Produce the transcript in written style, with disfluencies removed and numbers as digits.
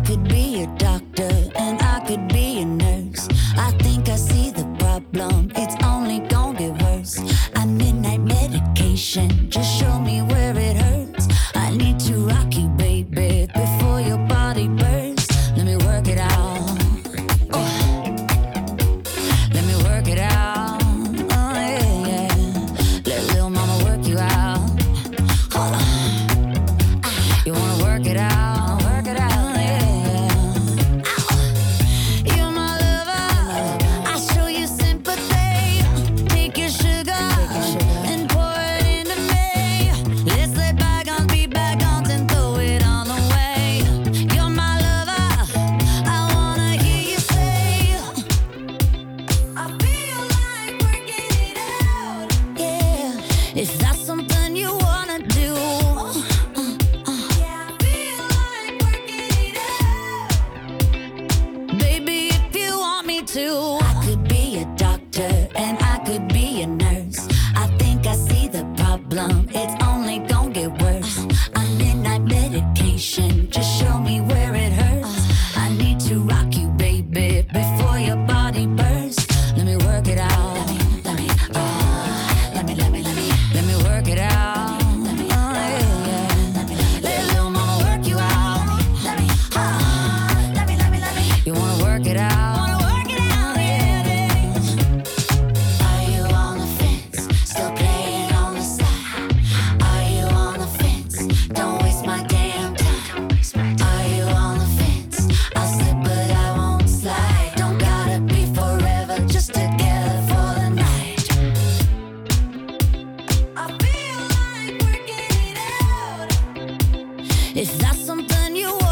could be a doctor and I could be a nurse. I think I see the problem, it's only gonna get worse. I midnight medication, just show me where it hurts. I need to rock you, baby, before your body bursts. Let me work it out. Let me work it out. Oh, yeah, yeah. Let little mama work you out. Hold on. You wanna work it out? Work it out, yeah, yeah. You're my lover. I show you sympathy. Take your sugar and pour it into me. Let's let bygones be bygones and throw it all away. You're my lover. I wanna hear you say, I feel like working it out. Yeah, if that's something you wanna do. Yeah, I feel like working it out. Baby, if you want me to. I could be a doctor and I could be a nurse. I think I see the problem, it's only gonna get worse. I'm midnight medication, just show me where it hurts. I need to rock you, baby, before your body bursts. Let me work it out. Let me work it out. Oh, yeah, yeah. Let little mama work you out. You wanna work it out? Yeah, yeah. Are you on the fence? Still playing on the side? Are you on the fence? Don't waste my damn time. Are you on the fence? I'll slip but I won't slide. Don't gotta be forever, just together for the night. I feel like working it out. If that's something you want.